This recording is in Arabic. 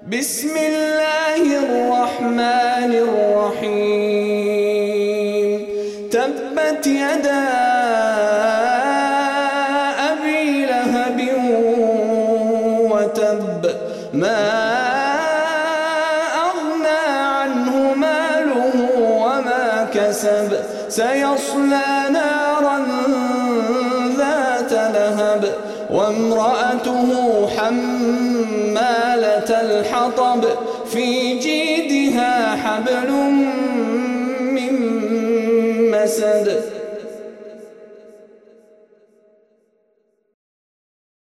بسم الله الرحمن الرحيم تبت يدا أبي لهب وتب ما أغنى عنه ماله وما كسب سيصلى نارا ذات لهب وامرأته حمالة الحطب في جيدها حبل